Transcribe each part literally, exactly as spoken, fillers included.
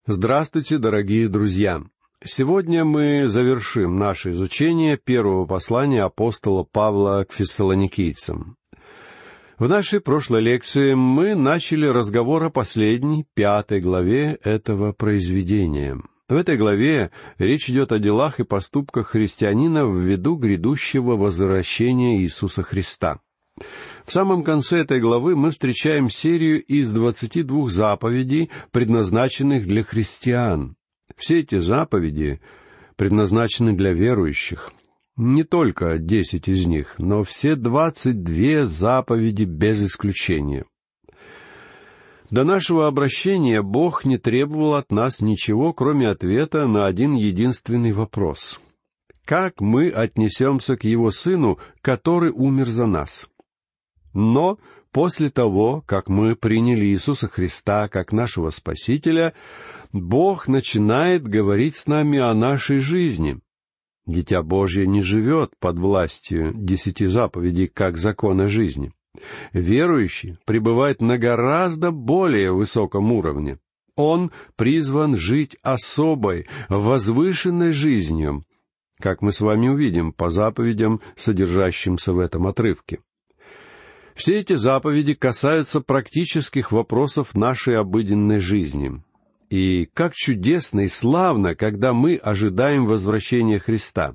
Здравствуйте, дорогие друзья! Сегодня мы завершим наше изучение первого послания апостола Павла к фессалоникийцам. В нашей прошлой лекции мы начали разговор о последней, пятой главе этого произведения. В этой главе речь идет о делах и поступках христианина в виду грядущего возвращения Иисуса Христа. В самом конце этой главы мы встречаем серию из двадцати двух заповедей, предназначенных для христиан. Все эти заповеди предназначены для верующих. Не только десять из них, но все двадцать две заповеди без исключения. До нашего обращения Бог не требовал от нас ничего, кроме ответа на один единственный вопрос. Как мы отнесемся к Его Сыну, который умер за нас? Но после того, как мы приняли Иисуса Христа как нашего Спасителя, Бог начинает говорить с нами о нашей жизни. Дитя Божье не живет под властью десяти заповедей как закона жизни. Верующий пребывает на гораздо более высоком уровне. Он призван жить особой, возвышенной жизнью, как мы с вами увидим по заповедям, содержащимся в этом отрывке. Все эти заповеди касаются практических вопросов нашей обыденной жизни. И как чудесно и славно, когда мы ожидаем возвращения Христа.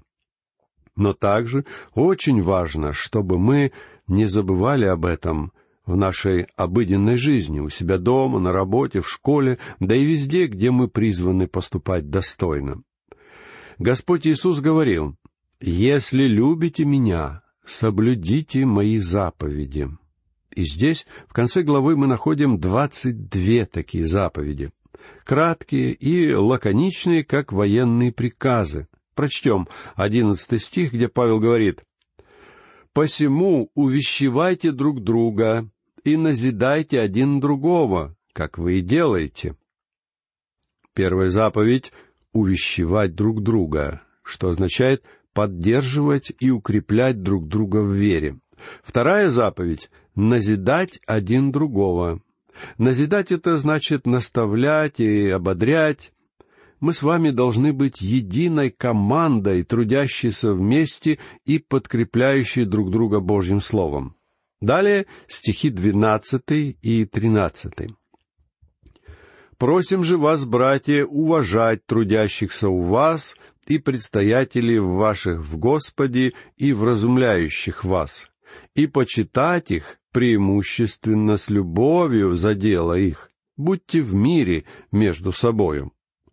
Но также очень важно, чтобы мы не забывали об этом в нашей обыденной жизни, у себя дома, на работе, в школе, да и везде, где мы призваны поступать достойно. Господь Иисус говорил: «Если любите Меня, соблюдите Мои заповеди». И здесь, в конце главы, мы находим двадцать две такие заповеди. Краткие и лаконичные, как военные приказы. Прочтем одиннадцатый стих, где Павел говорит: «Посему увещевайте друг друга и назидайте один другого, как вы и делаете». Первая заповедь — увещевать друг друга, что означает поддерживать и укреплять друг друга в вере. Вторая заповедь — назидать один другого. Назидать — это значит наставлять и ободрять. Мы с вами должны быть единой командой, трудящейся вместе и подкрепляющей друг друга Божьим Словом. Далее стихи двенадцатый и тринадцатый. «Просим же вас, братья, уважать трудящихся у вас и предстоятелей ваших в Господе и вразумляющих вас, и почитать их преимущественно с любовью за дело их. Будьте в мире между собою».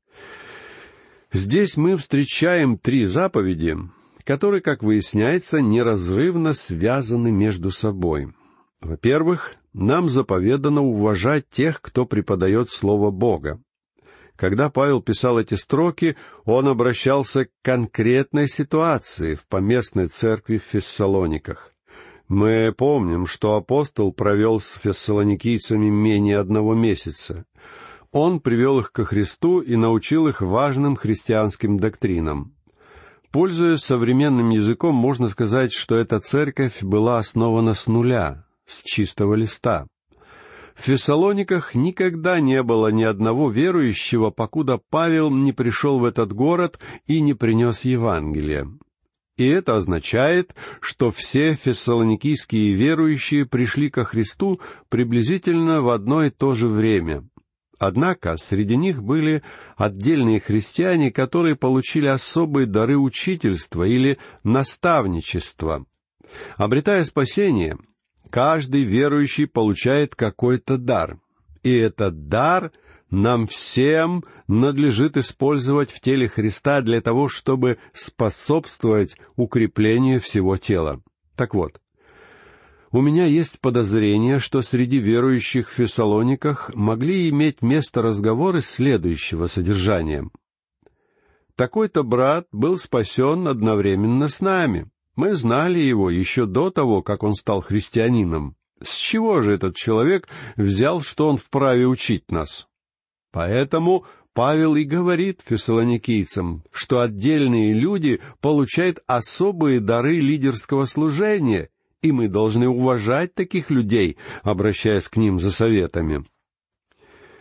Здесь мы встречаем три заповеди, которые, как выясняется, неразрывно связаны между собой. Во-первых, нам заповедано уважать тех, кто преподает Слово Бога. Когда Павел писал эти строки, он обращался к конкретной ситуации в поместной церкви в Фессалониках. Мы помним, что апостол провел с фессалоникийцами менее одного месяца. Он привел их ко Христу и научил их важным христианским доктринам. Пользуясь современным языком, можно сказать, что эта церковь была основана с нуля, с чистого листа. В Фессалониках никогда не было ни одного верующего, покуда Павел не пришел в этот город и не принес Евангелие. И это означает, что все фессалоникийские верующие пришли ко Христу приблизительно в одно и то же время. Однако среди них были отдельные христиане, которые получили особые дары учительства или наставничества. Обретая спасение, каждый верующий получает какой-то дар. И этот дар нам всем надлежит использовать в теле Христа для того, чтобы способствовать укреплению всего тела. Так вот, у меня есть подозрение, что среди верующих в Фессалониках могли иметь место разговоры следующего содержания. «Такой-то брат был спасен одновременно с нами. Мы знали его еще до того, как он стал христианином. С чего же этот человек взял, что он вправе учить нас?» Поэтому Павел и говорит фессалоникийцам, что отдельные люди получают особые дары лидерского служения, и мы должны уважать таких людей, обращаясь к ним за советами.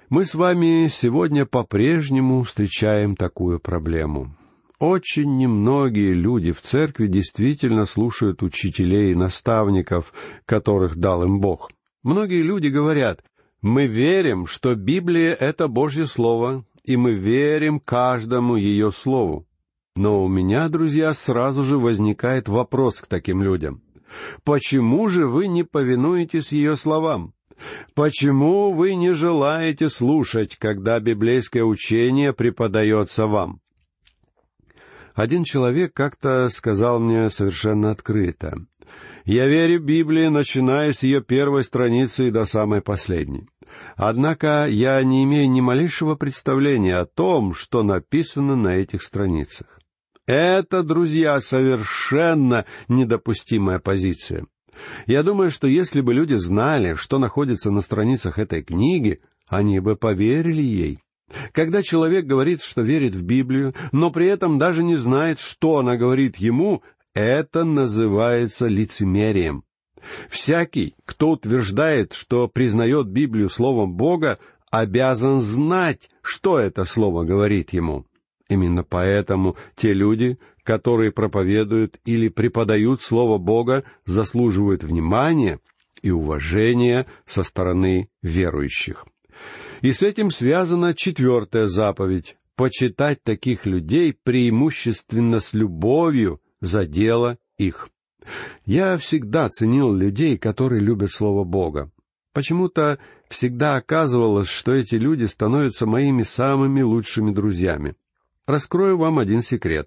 Мы с вами сегодня по-прежнему встречаем такую проблему. Очень немногие люди в церкви действительно слушают учителей и наставников, которых дал им Бог. Многие люди говорят: «Мы верим, что Библия — это Божье Слово, и мы верим каждому ее слову». Но у меня, друзья, сразу же возникает вопрос к таким людям. Почему же вы не повинуетесь ее словам? Почему вы не желаете слушать, когда библейское учение преподается вам? Один человек как-то сказал мне совершенно открыто: «Я верю Библии, начиная с ее первой страницы и до самой последней. Однако я не имею ни малейшего представления о том, что написано на этих страницах». Это, друзья, совершенно недопустимая позиция. Я думаю, что если бы люди знали, что находится на страницах этой книги, они бы поверили ей. Когда человек говорит, что верит в Библию, но при этом даже не знает, что она говорит ему, это называется лицемерием. Всякий, кто утверждает, что признает Библию Словом Бога, обязан знать, что это Слово говорит ему. Именно поэтому те люди, которые проповедуют или преподают Слово Бога, заслуживают внимания и уважения со стороны верующих. И с этим связана четвертая заповедь — почитать таких людей преимущественно с любовью за дело их. Я всегда ценил людей, которые любят Слово Бога. Почему-то всегда оказывалось, что эти люди становятся моими самыми лучшими друзьями. Раскрою вам один секрет.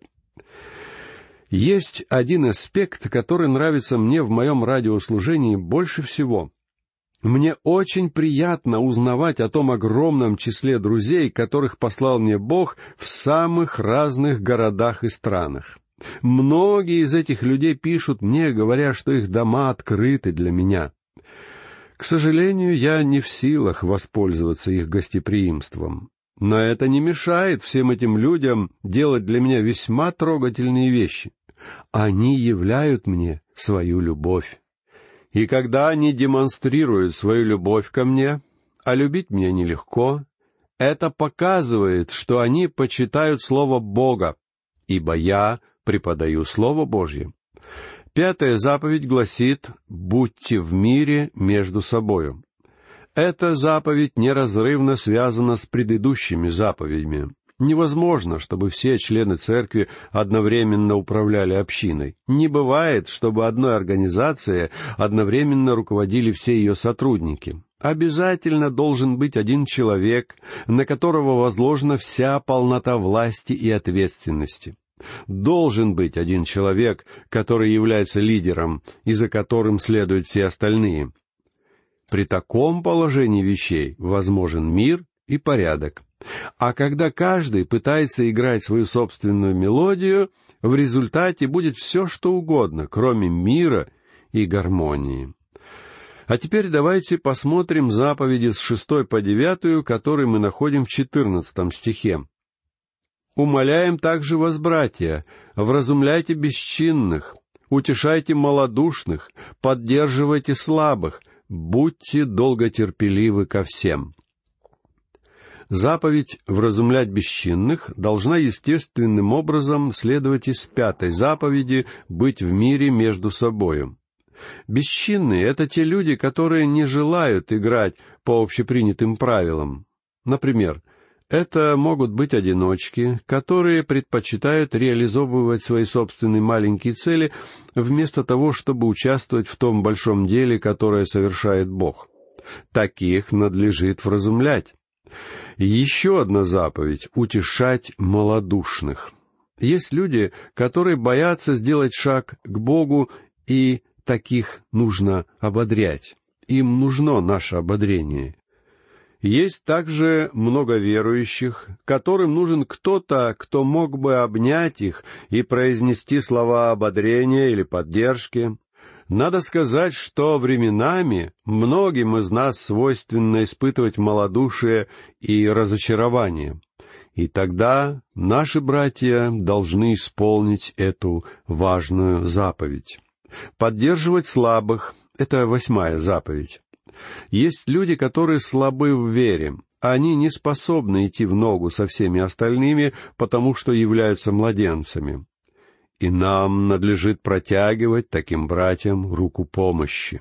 Есть один аспект, который нравится мне в моем радиослужении больше всего. Мне очень приятно узнавать о том огромном числе друзей, которых послал мне Бог в самых разных городах и странах. Многие из этих людей пишут мне, говоря, что их дома открыты для меня. К сожалению, я не в силах воспользоваться их гостеприимством. Но это не мешает всем этим людям делать для меня весьма трогательные вещи. Они являют мне свою любовь. И когда они демонстрируют свою любовь ко мне, а любить мне нелегко, это показывает, что они почитают Слово Бога, ибо я преподаю Слово Божье. Пятая заповедь гласит: «Будьте в мире между собою». Эта заповедь неразрывно связана с предыдущими заповедями. Невозможно, чтобы все члены церкви одновременно управляли общиной. Не бывает, чтобы одной организацией одновременно руководили все ее сотрудники. Обязательно должен быть один человек, на которого возложена вся полнота власти и ответственности. Должен быть один человек, который является лидером, и за которым следуют все остальные. При таком положении вещей возможен мир и порядок. А когда каждый пытается играть свою собственную мелодию, в результате будет все, что угодно, кроме мира и гармонии. А теперь давайте посмотрим заповеди с шестой по девятую, которые мы находим в четырнадцатом стихе. «Умоляем также вас, братья, вразумляйте бесчинных, утешайте малодушных, поддерживайте слабых, будьте долготерпеливы ко всем». Заповедь «вразумлять бесчинных» должна естественным образом следовать из пятой заповеди «быть в мире между собою». Бесчинные — это те люди, которые не желают играть по общепринятым правилам. Например, это могут быть одиночки, которые предпочитают реализовывать свои собственные маленькие цели, вместо того, чтобы участвовать в том большом деле, которое совершает Бог. Таких надлежит вразумлять. Еще одна заповедь — утешать малодушных. Есть люди, которые боятся сделать шаг к Богу, и таких нужно ободрять. Им нужно наше ободрение. Есть также много верующих, которым нужен кто-то, кто мог бы обнять их и произнести слова ободрения или поддержки. Надо сказать, что временами многим из нас свойственно испытывать малодушие и разочарование. И тогда наши братья должны исполнить эту важную заповедь. Поддерживать слабых — это восьмая заповедь. Есть люди, которые слабы в вере. Они не способны идти в ногу со всеми остальными, потому что являются младенцами. И нам надлежит протягивать таким братьям руку помощи.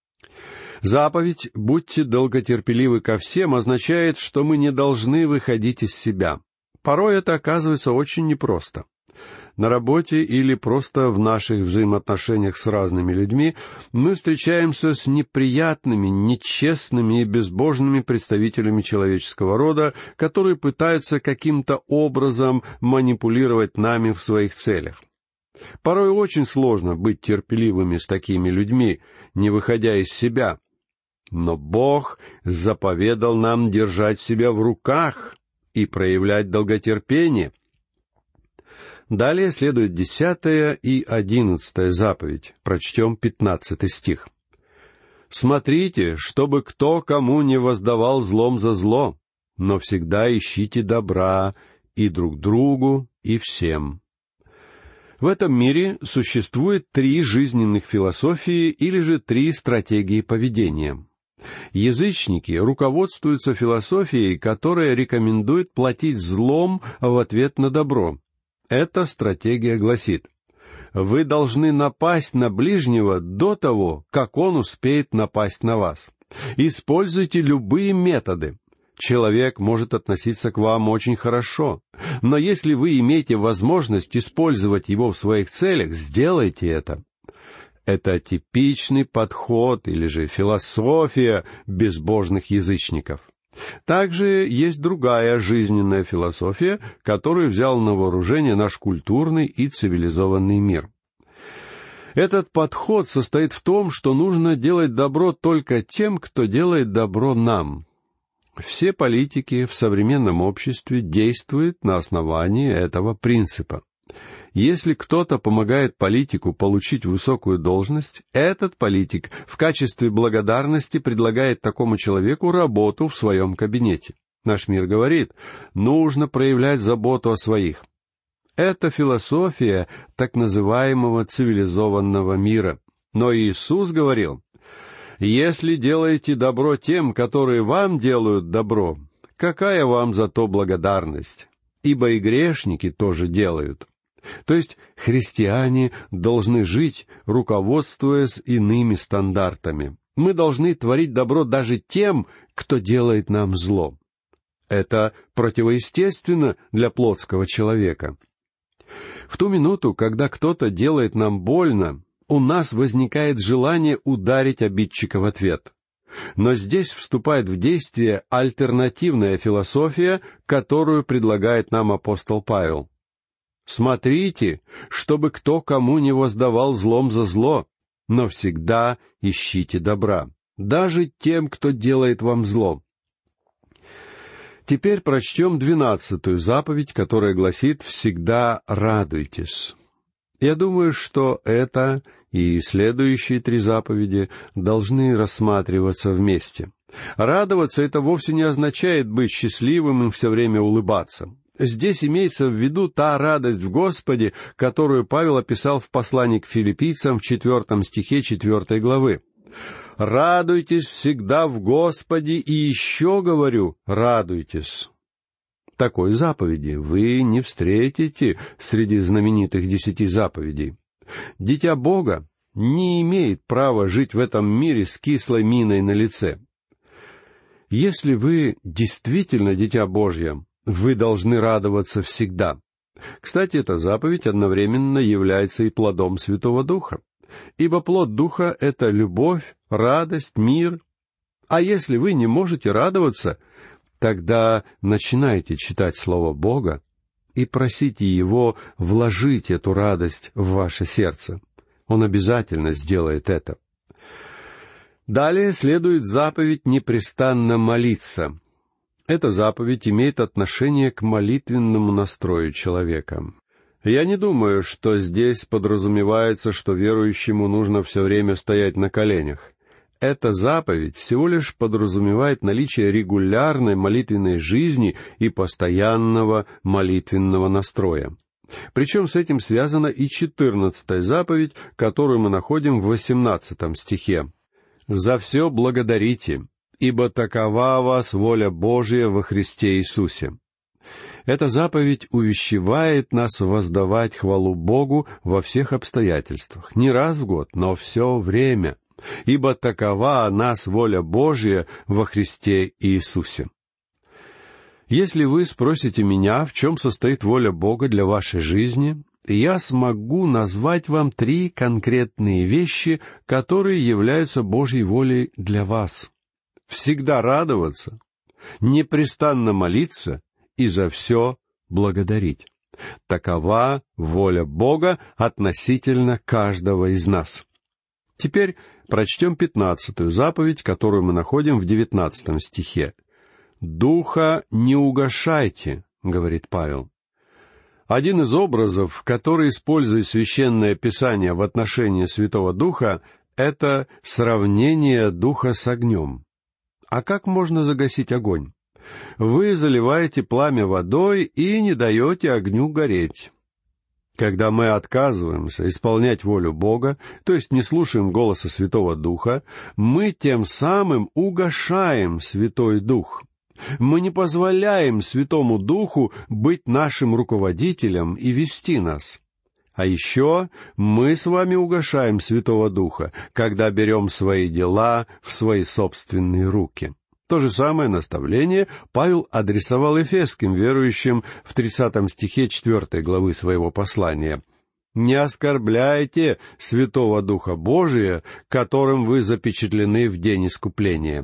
Заповедь «Будьте долготерпеливы ко всем» означает, что мы не должны выходить из себя. Порой это оказывается очень непросто. На работе или просто в наших взаимоотношениях с разными людьми мы встречаемся с неприятными, нечестными и безбожными представителями человеческого рода, которые пытаются каким-то образом манипулировать нами в своих целях. Порой очень сложно быть терпеливыми с такими людьми, не выходя из себя. Но Бог заповедал нам держать себя в руках и проявлять долготерпение. Далее следует десятая и одиннадцатая заповедь. Прочтем пятнадцатый стих. «Смотрите, чтобы кто кому не воздавал злом за зло, но всегда ищите добра и друг другу, и всем». В этом мире существует три жизненных философии или же три стратегии поведения. Язычники руководствуются философией, которая рекомендует платить злом в ответ на добро. Эта стратегия гласит: вы должны напасть на ближнего до того, как он успеет напасть на вас. Используйте любые методы. Человек может относиться к вам очень хорошо, но если вы имеете возможность использовать его в своих целях, сделайте это. Это типичный подход или же философия безбожных язычников. Также есть другая жизненная философия, которую взял на вооружение наш культурный и цивилизованный мир. Этот подход состоит в том, что нужно делать добро только тем, кто делает добро нам. Все политики в современном обществе действуют на основании этого принципа. Если кто-то помогает политику получить высокую должность, этот политик в качестве благодарности предлагает такому человеку работу в своем кабинете. Наш мир говорит, нужно проявлять заботу о своих. Это философия так называемого цивилизованного мира. Но Иисус говорил: «Если делаете добро тем, которые вам делают добро, какая вам за то благодарность? Ибо и грешники тоже делают». То есть христиане должны жить, руководствуясь иными стандартами. Мы должны творить добро даже тем, кто делает нам зло. Это противоестественно для плотского человека. В ту минуту, когда кто-то делает нам больно, у нас возникает желание ударить обидчика в ответ. Но здесь вступает в действие альтернативная философия, которую предлагает нам апостол Павел. «Смотрите, чтобы кто кому не воздавал злом за зло, но всегда ищите добра, даже тем, кто делает вам зло». Теперь прочтем двенадцатую заповедь, которая гласит «всегда радуйтесь». Я думаю, что это и следующие три заповеди должны рассматриваться вместе. Радоваться — это вовсе не означает быть счастливым и все время улыбаться. Здесь имеется в виду та радость в Господе, которую Павел описал в послании к филиппийцам в четвертом стихе четвертой главы. «Радуйтесь всегда в Господе, и еще говорю, радуйтесь». Такой заповеди вы не встретите среди знаменитых десяти заповедей. Дитя Бога не имеет права жить в этом мире с кислой миной на лице. Если вы действительно дитя Божье, вы должны радоваться всегда. Кстати, эта заповедь одновременно является и плодом Святого Духа. Ибо плод Духа — это любовь, радость, мир. А если вы не можете радоваться, тогда начинайте читать Слово Бога и просите Его вложить эту радость в ваше сердце. Он обязательно сделает это. Далее следует заповедь непрестанно молиться. Эта заповедь имеет отношение к молитвенному настрою человека. Я не думаю, что здесь подразумевается, что верующему нужно все время стоять на коленях. Эта заповедь всего лишь подразумевает наличие регулярной молитвенной жизни и постоянного молитвенного настроя. Причем с этим связана и четырнадцатая заповедь, которую мы находим в восемнадцатом стихе. «За все благодарите, ибо такова вас воля Божия во Христе Иисусе». Эта заповедь увещевает нас воздавать хвалу Богу во всех обстоятельствах, не раз в год, но все время, ибо такова нас воля Божия во Христе Иисусе. Если вы спросите меня, в чем состоит воля Бога для вашей жизни, я смогу назвать вам три конкретные вещи, которые являются Божьей волей для вас. Всегда радоваться, непрестанно молиться и за все благодарить. Такова воля Бога относительно каждого из нас. Теперь прочтем пятнадцатую заповедь, которую мы находим в девятнадцатом стихе. «Духа не угашайте», — говорит Павел. Один из образов, который использует Священное Писание в отношении Святого Духа, это сравнение Духа с огнем. А как можно загасить огонь? Вы заливаете пламя водой и не даете огню гореть. Когда мы отказываемся исполнять волю Бога, то есть не слушаем голоса Святого Духа, мы тем самым угашаем Святой Дух. Мы не позволяем Святому Духу быть нашим руководителем и вести нас. А еще мы с вами угашаем Святого Духа, когда берем свои дела в свои собственные руки. То же самое наставление Павел адресовал ефесским верующим в тридцатом стихе четвёртой главы своего послания. «Не оскорбляйте Святого Духа Божия, которым вы запечатлены в день искупления».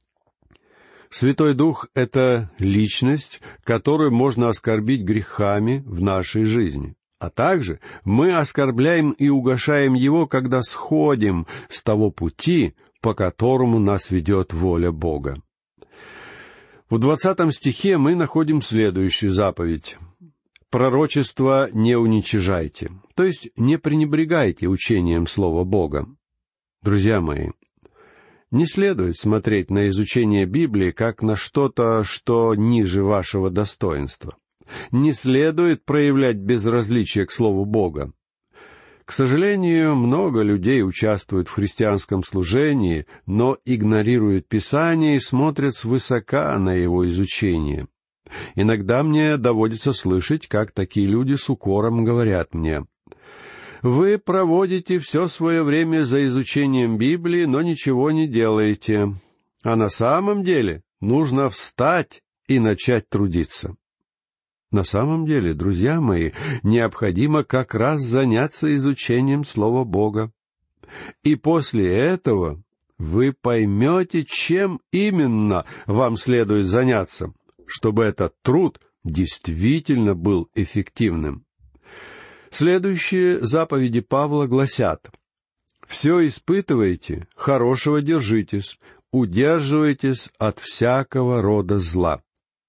Святой Дух — это личность, которую можно оскорбить грехами в нашей жизни. А также мы оскорбляем и угашаем Его, когда сходим с того пути, по которому нас ведет воля Бога. В двадцатом стихе мы находим следующую заповедь. «Пророчество не уничижайте», то есть не пренебрегайте учением Слова Бога. Друзья мои, не следует смотреть на изучение Библии как на что-то, что ниже вашего достоинства. Не следует проявлять безразличие к Слову Бога. К сожалению, много людей участвуют в христианском служении, но игнорируют Писание и смотрят свысока на его изучение. Иногда мне доводится слышать, как такие люди с укором говорят мне: «Вы проводите все свое время за изучением Библии, но ничего не делаете. А на самом деле нужно встать и начать трудиться». На самом деле, друзья мои, необходимо как раз заняться изучением Слова Бога. И после этого вы поймете, чем именно вам следует заняться, чтобы этот труд действительно был эффективным. Следующие заповеди Павла гласят: «Все испытывайте, хорошего держитесь, удерживайтесь от всякого рода зла».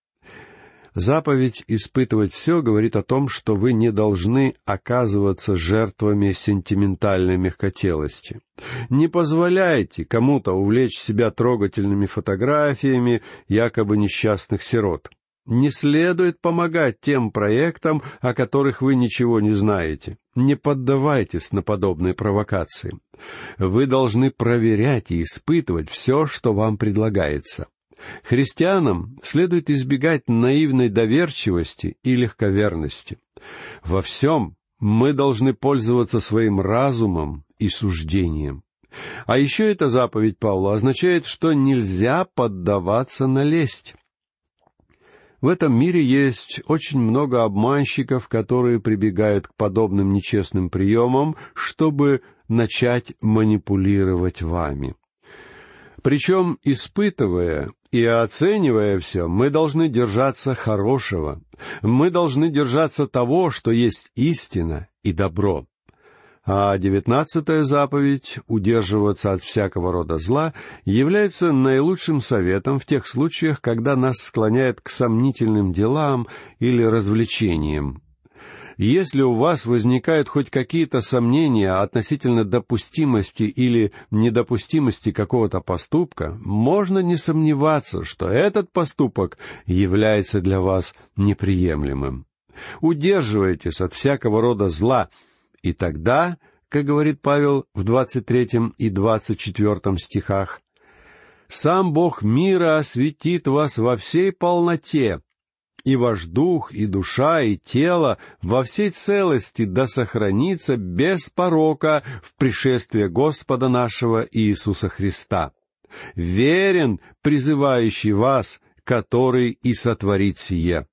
Заповедь «испытывать все» говорит о том, что вы не должны оказываться жертвами сентиментальной мягкотелости. Не позволяйте кому-то увлечь себя трогательными фотографиями якобы несчастных сирот. Не следует помогать тем проектам, о которых вы ничего не знаете. Не поддавайтесь на подобные провокации. Вы должны проверять и испытывать все, что вам предлагается. Христианам следует избегать наивной доверчивости и легковерности. Во всем мы должны пользоваться своим разумом и суждением. А еще эта заповедь Павла означает, что нельзя поддаваться на лесть. В этом мире есть очень много обманщиков, которые прибегают к подобным нечестным приемам, чтобы начать манипулировать вами. Причем, испытывая и оценивая все, мы должны держаться хорошего. Мы должны держаться того, что есть истина и добро. А девятнадцатая заповедь «удерживаться от всякого рода зла» является наилучшим советом в тех случаях, когда нас склоняет к сомнительным делам или развлечениям. Если у вас возникают хоть какие-то сомнения относительно допустимости или недопустимости какого-то поступка, можно не сомневаться, что этот поступок является для вас неприемлемым. Удерживайтесь от всякого рода зла, и тогда, как говорит Павел в двадцать третьем и двадцать четвертом стихах, Сам Бог мира осветит вас во всей полноте, и ваш дух, и душа, и тело во всей целости да сохранится без порока в пришествие Господа нашего Иисуса Христа. Верен призывающий вас, который и сотворит сие».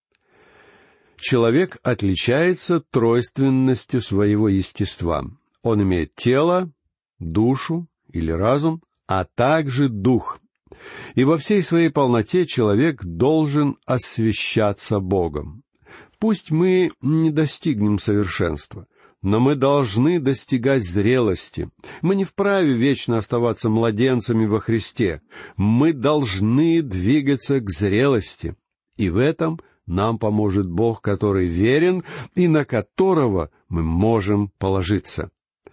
Человек отличается тройственностью своего естества. Он имеет тело, душу или разум, а также дух. И во всей своей полноте человек должен освящаться Богом. Пусть мы не достигнем совершенства, но мы должны достигать зрелости. Мы не вправе вечно оставаться младенцами во Христе. Мы должны двигаться к зрелости. И в этом нам поможет Бог, который верен и на которого мы можем положиться.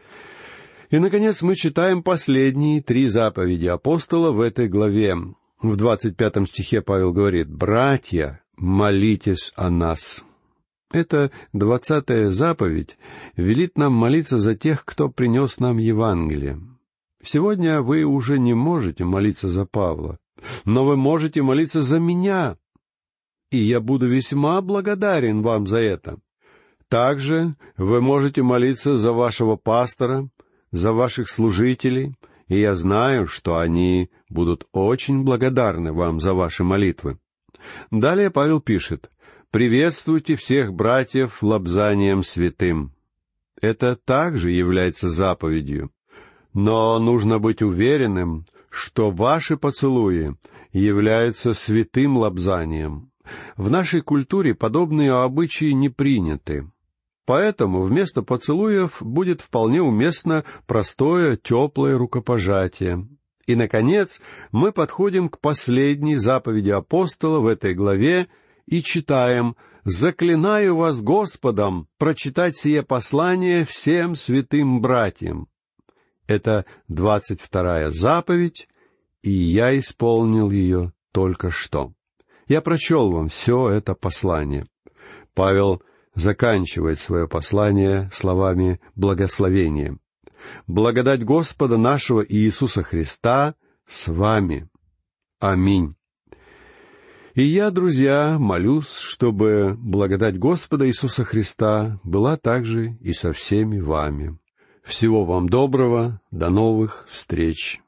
И, наконец, мы читаем последние три заповеди апостола в этой главе. В двадцать пятом стихе Павел говорит: «Братья, молитесь о нас». Эта двадцатая заповедь велит нам молиться за тех, кто принес нам Евангелие. Сегодня вы уже не можете молиться за Павла, но вы можете молиться за меня, и я буду весьма благодарен вам за это. Также вы можете молиться за вашего пастора, за ваших служителей, и я знаю, что они будут очень благодарны вам за ваши молитвы. Далее Павел пишет: «Приветствуйте всех братьев лобзанием святым». Это также является заповедью. Но нужно быть уверенным, что ваши поцелуи являются святым лобзанием. В нашей культуре подобные обычаи не приняты. Поэтому вместо поцелуев будет вполне уместно простое, теплое рукопожатие. И, наконец, мы подходим к последней заповеди апостола в этой главе и читаем: «Заклинаю вас Господом прочитать сие послание всем святым братьям». Это двадцать вторая заповедь, и я исполнил ее только что. Я прочел вам все это послание. Павел заканчивает свое послание словами благословения: «Благодать Господа нашего Иисуса Христа с вами. Аминь». И я, друзья, молюсь, чтобы благодать Господа Иисуса Христа была также и со всеми вами. Всего вам доброго, до новых встреч.